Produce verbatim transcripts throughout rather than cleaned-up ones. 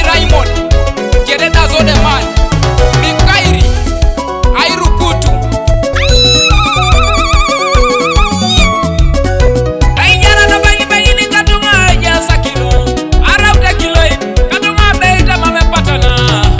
Raymond Kede dazo de man Mikairi Airukutu Aijara na bayi bayi ni katunga Ajasa kilo Arauta kilo Katunga beita mame patana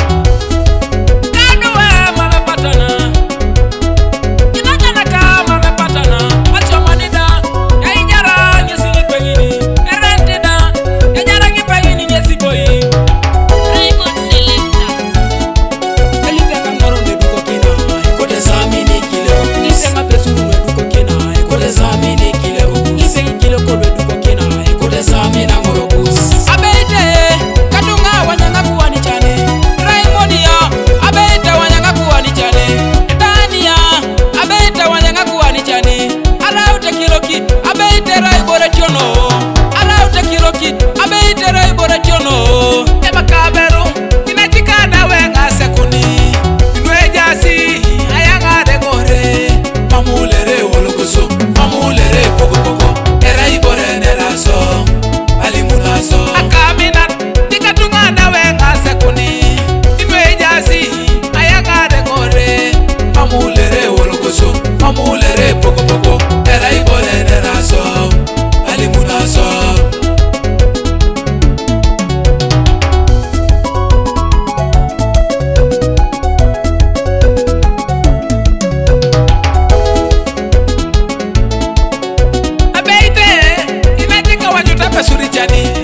Kaduwe mame patana Kinakana ka mame patana Acho manida Aijara nyesili pengini Erentida Aijara ki pengini nyesi boyi Raymond Selector. Elipeka ngoronde duko kina Kode zamini kile kukus Isema pesuru we duko kina Kode zamini kile kukus Isegi kile kode duko kina Kode zamina ngorokus Abeite Katunga wanyanga kuwa ni chane Raymond ya Abeite wanyanga kuwa ni chane Dania Abeite wanyanga kuwa ni chane Araute kilo kit Abeite Raybore tiono Araute kilo kit Abeite Raybore tiono Eba kaberu Kinachikana wenga sekuni Inwe jasi Ayanga de gore Mamulere wolokoso Mamulere poko poko Eraybore neraso Alimulaso Akamina Tikatunga na wenga sekuni Inwe jasi Ayanga de gore Mamulere wolokoso Mamulere poko poko Eraybore neraso Alimulaso Abeite Inatika wajuta pesuri chani